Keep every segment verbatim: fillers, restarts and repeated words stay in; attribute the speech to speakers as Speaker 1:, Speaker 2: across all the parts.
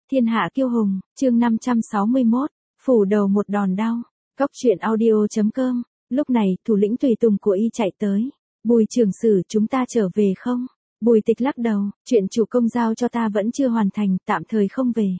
Speaker 1: Thiên hạ kiêu hùng, chương năm trăm sáu mươi mốt, phủ đầu một đòn đau. Cốc truyện audio chấm com. Lúc này, thủ lĩnh tùy tùng của y chạy tới. Bùi trưởng sử, chúng ta trở về không? Bùi Tịch lắc đầu, chuyện chủ công giao cho ta vẫn chưa hoàn thành, tạm thời không về.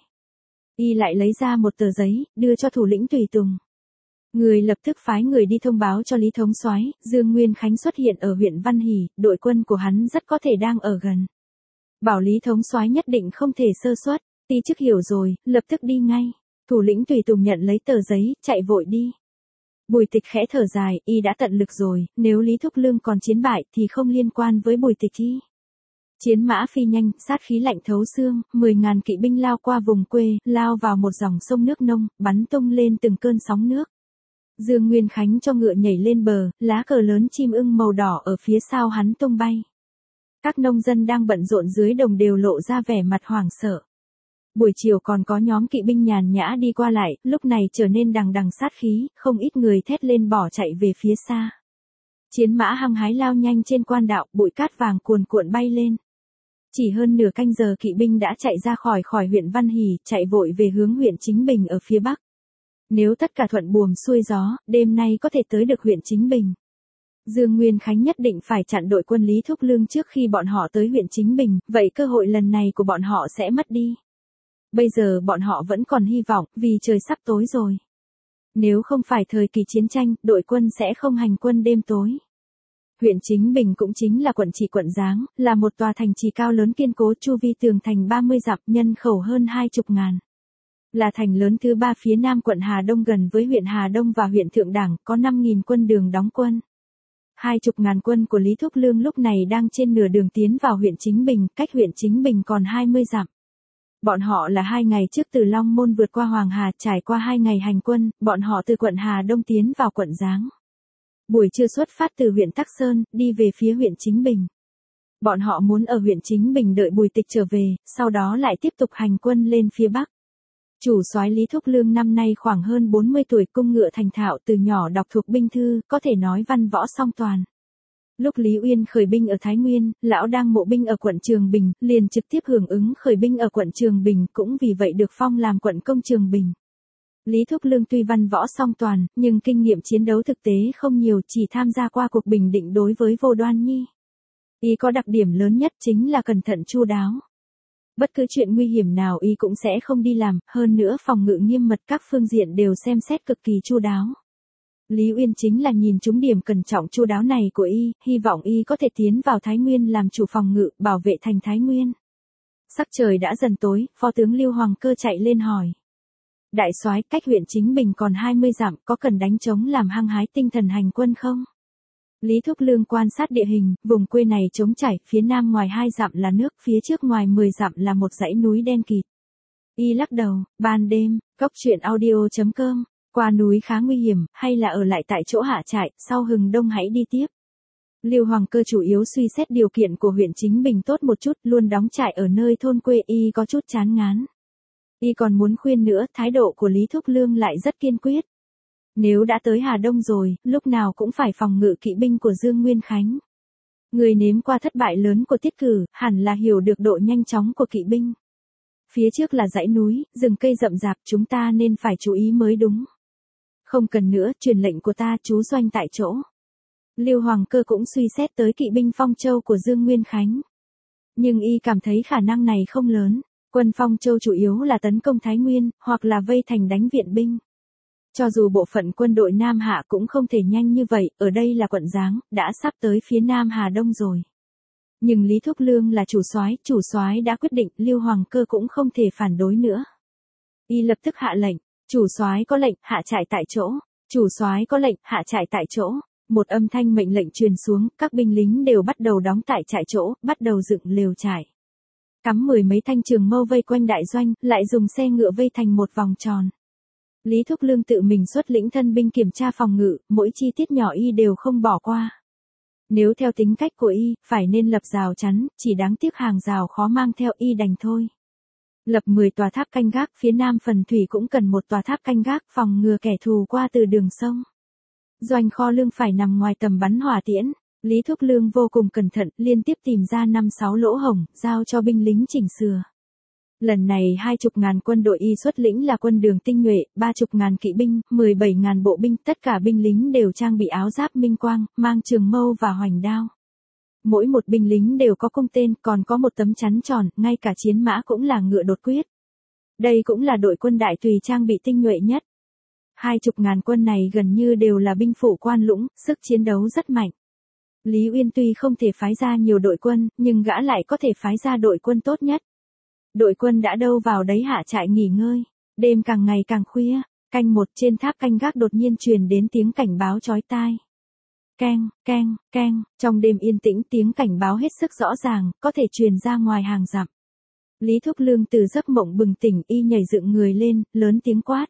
Speaker 1: Y lại lấy ra một tờ giấy, đưa cho thủ lĩnh tùy tùng. Người lập tức phái người đi thông báo cho Lý Thống Soái, Dương Nguyên Khánh xuất hiện ở huyện Văn Hỷ, đội quân của hắn rất có thể đang ở gần. Bảo Lý Thống Soái nhất định không thể sơ suất. Ti chức hiểu rồi, lập tức đi ngay. Thủ lĩnh tùy tùng nhận lấy tờ giấy, chạy vội đi. Bùi Tịch khẽ thở dài, y đã tận lực rồi, nếu Lý Thúc Lương còn chiến bại thì không liên quan với Bùi Tịch y. Chiến mã phi nhanh, sát khí lạnh thấu xương, mười ngàn kỵ binh lao qua vùng quê, lao vào một dòng sông nước nông, bắn tung lên từng cơn sóng nước. Dương Nguyên Khánh cho ngựa nhảy lên bờ, lá cờ lớn chim ưng màu đỏ ở phía sau hắn tung bay. Các nông dân đang bận rộn dưới đồng đều lộ ra vẻ mặt hoảng sợ. Buổi chiều còn có nhóm kỵ binh nhàn nhã đi qua lại, lúc này trở nên đằng đằng sát khí, không ít người thét lên bỏ chạy về phía xa. Chiến mã hăng hái lao nhanh trên quan đạo, bụi cát vàng cuồn cuộn bay lên. Chỉ hơn nửa canh giờ kỵ binh đã chạy ra khỏi khỏi huyện Văn Hỷ, chạy vội về hướng huyện Chính Bình ở phía bắc. Nếu tất cả thuận buồm xuôi gió, đêm nay có thể tới được huyện Chính Bình. Dương Nguyên Khánh nhất định phải chặn đội quân Lý Thúc Lương trước khi bọn họ tới huyện Chính Bình, vậy cơ hội lần này của bọn họ sẽ mất đi. Bây giờ bọn họ vẫn còn hy vọng, vì trời sắp tối rồi. Nếu không phải thời kỳ chiến tranh, đội quân sẽ không hành quân đêm tối. Huyện Chính Bình cũng chính là quận trị quận Giáng, là một tòa thành trì cao lớn kiên cố, chu vi tường thành ba mươi dặm, nhân khẩu hơn hai chục ngàn. Là thành lớn thứ ba phía nam quận Hà Đông, gần với huyện Hà Đông và huyện Thượng Đảng, có năm nghìn quân đường đóng quân. Hai chục ngàn quân của Lý Thúc Lương lúc này đang trên nửa đường tiến vào huyện Chính Bình, cách huyện Chính Bình còn hai mươi dặm. Bọn họ là hai ngày trước từ Long Môn vượt qua Hoàng Hà, trải qua hai ngày hành quân, bọn họ từ quận Hà Đông tiến vào quận Giáng. Buổi trưa xuất phát từ huyện Tắc Sơn, đi về phía huyện Chính Bình. Bọn họ muốn ở huyện Chính Bình đợi Bùi Tịch trở về, sau đó lại tiếp tục hành quân lên phía Bắc. Chủ soái Lý Thúc Lương năm nay khoảng hơn bốn mươi tuổi, cung ngựa thành thạo, từ nhỏ đọc thuộc binh thư, có thể nói văn võ song toàn. Lúc Lý Uyên khởi binh ở Thái Nguyên, lão đang mộ binh ở quận Trường Bình, liền trực tiếp hưởng ứng khởi binh ở quận Trường Bình, cũng vì vậy được phong làm quận công Trường Bình. Lý Thúc Lương tuy văn võ song toàn, nhưng kinh nghiệm chiến đấu thực tế không nhiều, chỉ tham gia qua cuộc bình định đối với Vô Đoan Nhi. Y có đặc điểm lớn nhất chính là cẩn thận chu đáo. Bất cứ chuyện nguy hiểm nào y cũng sẽ không đi làm, hơn nữa phòng ngự nghiêm mật, các phương diện đều xem xét cực kỳ chu đáo. Lý Uyên chính là nhìn trúng điểm cẩn trọng chu đáo này của y, hy vọng y có thể tiến vào Thái Nguyên làm chủ phòng ngự, bảo vệ thành Thái Nguyên. Sắc trời đã dần tối, phó tướng Lưu Hoàng Cơ chạy lên hỏi. Đại soái, cách huyện Chính Bình còn hai mươi dặm, có cần đánh trống làm hăng hái tinh thần hành quân không? Lý Thúc Lương quan sát địa hình, vùng quê này trống trải, phía nam ngoài hai dặm là nước, phía trước ngoài mười dặm là một dãy núi đen kịt. Y lắc đầu, ban đêm, cốc truyện audio chấm com. Qua núi khá nguy hiểm, hay là ở lại tại chỗ hạ trại, sau hừng đông hãy đi tiếp. Lưu Hoàng Cơ chủ yếu suy xét điều kiện của huyện Chính Bình tốt một chút, luôn đóng trại ở nơi thôn quê, y có chút chán ngán. Y còn muốn khuyên nữa, thái độ của Lý Thúc Lương lại rất kiên quyết. Nếu đã tới Hà Đông rồi, lúc nào cũng phải phòng ngự kỵ binh của Dương Nguyên Khánh. Người nếm qua thất bại lớn của Tiết Cử, hẳn là hiểu được độ nhanh chóng của kỵ binh. Phía trước là dãy núi, rừng cây rậm rạp, chúng ta nên phải chú ý mới đúng. Không cần nữa, truyền lệnh của ta, trú doanh tại chỗ. Lưu Hoàng Cơ cũng suy xét tới kỵ binh Phong Châu của Dương Nguyên Khánh. Nhưng y cảm thấy khả năng này không lớn, quân Phong Châu chủ yếu là tấn công Thái Nguyên, hoặc là vây thành đánh viện binh. Cho dù bộ phận quân đội Nam Hạ cũng không thể nhanh như vậy, ở đây là quận Giáng, đã sắp tới phía Nam Hà Đông rồi. Nhưng Lý Thúc Lương là chủ soái, chủ soái đã quyết định, Lưu Hoàng Cơ cũng không thể phản đối nữa. Y lập tức hạ lệnh. Chủ soái có lệnh, hạ trại tại chỗ. Chủ soái có lệnh, hạ trại tại chỗ. Một âm thanh mệnh lệnh truyền xuống, các binh lính đều bắt đầu đóng tại trại chỗ, bắt đầu dựng lều trại. Cắm mười mấy thanh trường mâu vây quanh đại doanh, lại dùng xe ngựa vây thành một vòng tròn. Lý Thúc Lương tự mình xuất lĩnh thân binh kiểm tra phòng ngự, mỗi chi tiết nhỏ y đều không bỏ qua. Nếu theo tính cách của y, phải nên lập rào chắn, chỉ đáng tiếc hàng rào khó mang theo, y đành thôi. Lập mười tòa tháp canh gác, phía nam phần thủy cũng cần một tòa tháp canh gác, phòng ngừa kẻ thù qua từ đường sông. Doanh kho lương phải nằm ngoài tầm bắn hỏa tiễn. Lý Thúc Lương vô cùng cẩn thận, liên tiếp tìm ra năm sáu lỗ hổng, giao cho binh lính chỉnh sửa. Lần này hai chục ngàn quân đội y xuất lĩnh là quân đường tinh nhuệ, ba chục ngàn kỵ binh, mười bảy ngàn bộ binh, tất cả binh lính đều trang bị áo giáp minh quang, mang trường mâu và hoành đao. Mỗi một binh lính đều có cung tên, còn có một tấm chắn tròn, ngay cả chiến mã cũng là ngựa đột quyết. Đây cũng là đội quân đại tùy trang bị tinh nhuệ nhất. Hai chục ngàn quân này gần như đều là binh phủ quan lũng, sức chiến đấu rất mạnh. Lý Uyên tuy không thể phái ra nhiều đội quân, nhưng gã lại có thể phái ra đội quân tốt nhất. Đội quân đã đâu vào đấy hạ trại nghỉ ngơi. Đêm càng ngày càng khuya, canh một trên tháp canh gác đột nhiên truyền đến tiếng cảnh báo chói tai. Keng, keng, keng, trong đêm yên tĩnh tiếng cảnh báo hết sức rõ ràng, có thể truyền ra ngoài hàng dặm. Lý Thúc Lương từ giấc mộng bừng tỉnh, y nhảy dựng người lên, lớn tiếng quát.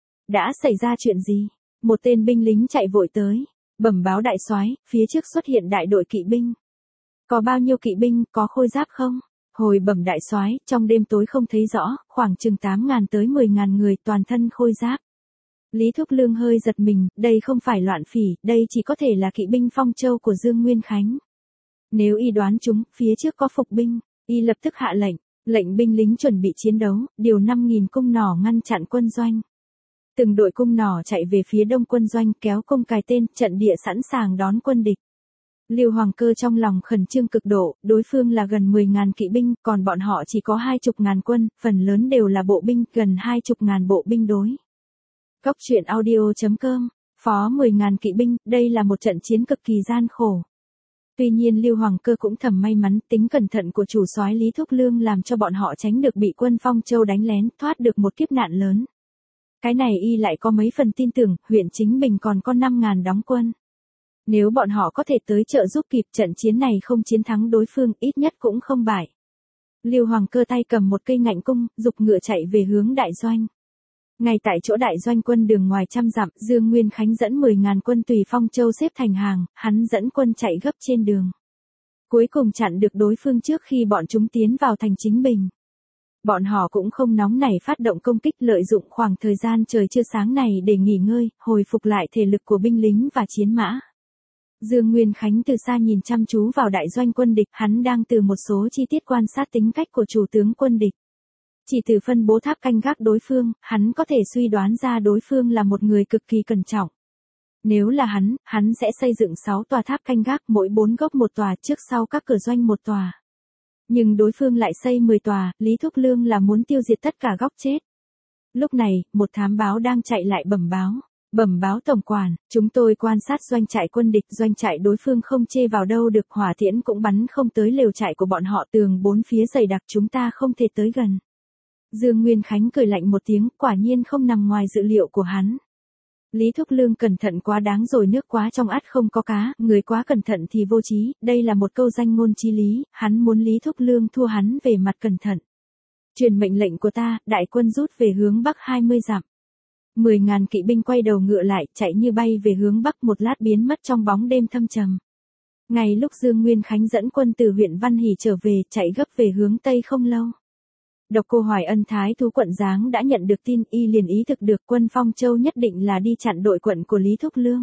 Speaker 1: Đã xảy ra chuyện gì? Một tên binh lính chạy vội tới, bẩm báo đại soái, phía trước xuất hiện đại đội kỵ binh. Có bao nhiêu kỵ binh, có khôi giáp không? Hồi bẩm đại soái, trong đêm tối không thấy rõ, khoảng chừng tám ngàn tới mười ngàn người toàn thân khôi giáp. Lý Thúc Lương hơi giật mình, đây không phải loạn phỉ, đây chỉ có thể là kỵ binh Phong Châu của Dương Nguyên Khánh. Nếu y đoán chúng, phía trước có phục binh, y lập tức hạ lệnh, lệnh binh lính chuẩn bị chiến đấu, điều năm nghìn cung nỏ ngăn chặn quân doanh. Từng đội cung nỏ chạy về phía đông quân doanh, kéo cung cài tên, trận địa sẵn sàng đón quân địch. Lưu Hoàng Cơ trong lòng khẩn trương cực độ, đối phương là gần mười ngàn kỵ binh, còn bọn họ chỉ có hai chục ngàn quân, phần lớn đều là bộ binh, gần hai chục ngàn bộ binh đối. Cốc truyện audio chấm com, phó mười ngàn kỵ binh, đây là một trận chiến cực kỳ gian khổ. Tuy nhiên Lưu Hoàng Cơ cũng thầm may mắn, tính cẩn thận của chủ soái Lý Thúc Lương làm cho bọn họ tránh được bị quân Phong Châu đánh lén, thoát được một kiếp nạn lớn. Cái này y lại có mấy phần tin tưởng, huyện Chính Bình còn có năm ngàn đóng quân. Nếu bọn họ có thể tới trợ giúp kịp, trận chiến này không chiến thắng đối phương, ít nhất cũng không bại. Lưu Hoàng Cơ tay cầm một cây ngạnh cung, giục ngựa chạy về hướng đại doanh. Ngay tại chỗ đại doanh quân đường ngoài trăm dặm, Dương Nguyên Khánh dẫn mười ngàn quân tùy Phong Châu xếp thành hàng, hắn dẫn quân chạy gấp trên đường. Cuối cùng chặn được đối phương trước khi bọn chúng tiến vào thành Chính Bình. Bọn họ cũng không nóng nảy phát động công kích, lợi dụng khoảng thời gian trời chưa sáng này để nghỉ ngơi, hồi phục lại thể lực của binh lính và chiến mã. Dương Nguyên Khánh từ xa nhìn chăm chú vào đại doanh quân địch, hắn đang từ một số chi tiết quan sát tính cách của chủ tướng quân địch. Chỉ từ phân bố tháp canh gác đối phương, hắn có thể suy đoán ra đối phương là một người cực kỳ cẩn trọng. Nếu là hắn, hắn sẽ xây dựng sáu tòa tháp canh gác, mỗi bốn góc một tòa, trước sau các cửa doanh một tòa. Nhưng đối phương lại xây mười tòa, Lý Thúc Lương là muốn tiêu diệt tất cả góc chết. Lúc này, một thám báo đang chạy lại bẩm báo. Bẩm báo tổng quản, chúng tôi quan sát doanh trại quân địch, doanh trại đối phương không chê vào đâu được, hỏa tiễn cũng bắn không tới lều trại của bọn họ, tường bốn phía dày đặc, chúng ta không thể tới gần. Dương Nguyên Khánh cười lạnh một tiếng, quả nhiên không nằm ngoài dự liệu của hắn. Lý Thúc Lương cẩn thận quá đáng rồi, nước quá trong ắt không có cá, người quá cẩn thận thì vô trí, đây là một câu danh ngôn chí lý, hắn muốn Lý Thúc Lương thua hắn về mặt cẩn thận. Truyền mệnh lệnh của ta, đại quân rút về hướng bắc hai mươi dặm. Mười ngàn kỵ binh quay đầu ngựa lại, chạy như bay về hướng bắc, một lát biến mất trong bóng đêm thâm trầm. Ngay lúc Dương Nguyên Khánh dẫn quân từ huyện Văn Hỷ trở về, chạy gấp về hướng tây không lâu. Độc Cô Hoài Ân Thái thú quận Giáng đã nhận được tin, y liền ý thực được quân Phong Châu nhất định là đi chặn đội quận của Lý Thúc Lương.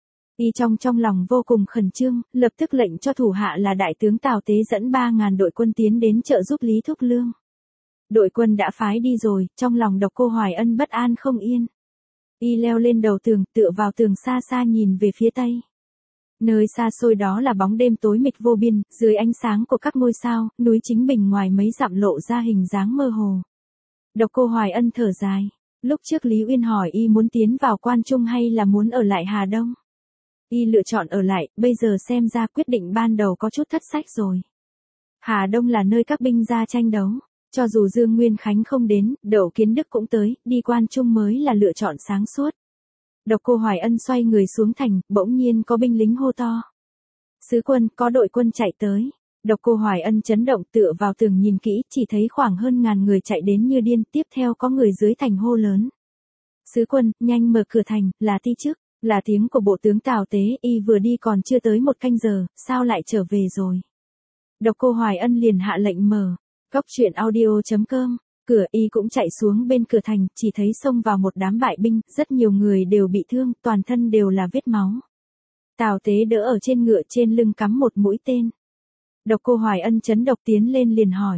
Speaker 1: Y trong trong lòng vô cùng khẩn trương, lập tức lệnh cho thủ hạ là đại tướng Tào Tế dẫn ba ngàn đội quân tiến đến trợ giúp Lý Thúc Lương. Đội quân đã phái đi rồi, trong lòng Độc Cô Hoài Ân bất an không yên. Y leo lên đầu tường, tựa vào tường xa xa nhìn về phía tây. Nơi xa xôi đó là bóng đêm tối mịt vô biên, dưới ánh sáng của các ngôi sao, núi Chính Bình ngoài mấy dặm lộ ra hình dáng mơ hồ. Độc Cô Hoài Ân thở dài. Lúc trước Lý Uyên hỏi y muốn tiến vào Quan Trung hay là muốn ở lại Hà Đông. Y lựa chọn ở lại, bây giờ xem ra quyết định ban đầu có chút thất sách rồi. Hà Đông là nơi các binh gia tranh đấu. Cho dù Dương Nguyên Khánh không đến, Đậu Kiến Đức cũng tới, đi Quan Trung mới là lựa chọn sáng suốt. Độc Cô Hoài Ân xoay người xuống thành, bỗng nhiên có binh lính hô to. Sứ quân, có đội quân chạy tới. Độc Cô Hoài Ân chấn động, tựa vào tường nhìn kỹ, chỉ thấy khoảng hơn ngàn người chạy đến như điên, tiếp theo có người dưới thành hô lớn. Sứ quân, nhanh mở cửa thành, là ti chức, là tiếng của bộ tướng Tào Tế, y vừa đi còn chưa tới một canh giờ, sao lại trở về rồi. Độc Cô Hoài Ân liền hạ lệnh mở. Cốc truyện audio chấm com, cửa y cũng chạy xuống bên cửa thành, chỉ thấy xông vào một đám bại binh, rất nhiều người đều bị thương, toàn thân đều là vết máu. Tào Tế đỡ ở trên ngựa, trên lưng cắm một mũi tên. Độc Cô Hoài Ân chấn độc tiến lên liền hỏi,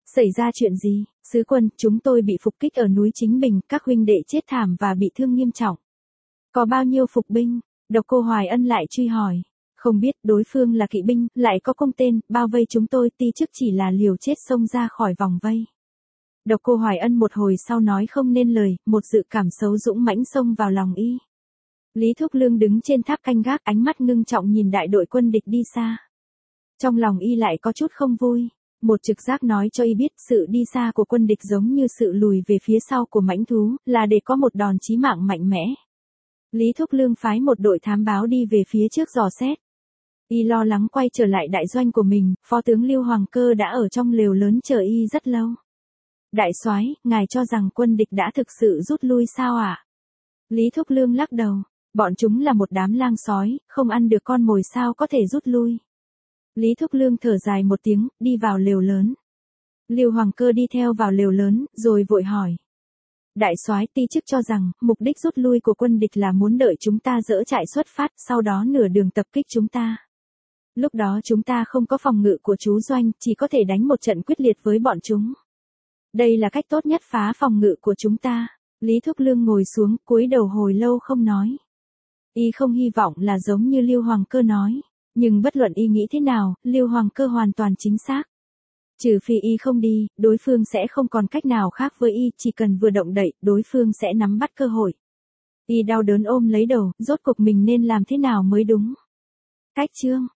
Speaker 1: Xảy ra chuyện gì? Sứ quân, chúng tôi bị phục kích ở núi Chính Bình, các huynh đệ chết thảm và bị thương nghiêm trọng. Có bao nhiêu phục binh? Độc Cô Hoài Ân lại truy hỏi. Không biết, đối phương là kỵ binh, lại có cung tên, bao vây chúng tôi, ti chức chỉ là liều chết xông ra khỏi vòng vây. Độc Cô Hoài Ân một hồi sau nói không nên lời, một dự cảm xấu dũng mãnh xông vào lòng y. Lý Thúc Lương đứng trên tháp canh gác, ánh mắt ngưng trọng nhìn đại đội quân địch đi xa. Trong lòng y lại có chút không vui. Một trực giác nói cho y biết sự đi xa của quân địch giống như sự lùi về phía sau của mãnh thú, là để có một đòn chí mạng mạnh mẽ. Lý Thúc Lương phái một đội thám báo đi về phía trước dò xét. Y lo lắng quay trở lại đại doanh của mình, phó tướng Lưu Hoàng Cơ đã ở trong lều lớn chờ y rất lâu. Đại soái, ngài cho rằng quân địch đã thực sự rút lui sao ạ? À? Lý Thúc Lương lắc đầu, bọn chúng là một đám lang sói, không ăn được con mồi sao có thể rút lui. Lý Thúc Lương thở dài một tiếng, đi vào lều lớn. Lưu Hoàng Cơ đi theo vào lều lớn, rồi vội hỏi. Đại soái, ti chức cho rằng, mục đích rút lui của quân địch là muốn đợi chúng ta dỡ trại xuất phát, sau đó nửa đường tập kích chúng ta. Lúc đó chúng ta không có phòng ngự của chú doanh, chỉ có thể đánh một trận quyết liệt với bọn chúng. Đây là cách tốt nhất phá phòng ngự của chúng ta. Lý Thúc Lương ngồi xuống, cúi đầu hồi lâu không nói. Y không hy vọng là giống như Lưu Hoàng Cơ nói. Nhưng bất luận y nghĩ thế nào, Lưu Hoàng Cơ hoàn toàn chính xác. Trừ phi y không đi, đối phương sẽ không còn cách nào khác với y, chỉ cần vừa động đậy, đối phương sẽ nắm bắt cơ hội. Y đau đớn ôm lấy đầu, rốt cuộc mình nên làm thế nào mới đúng. Cách chương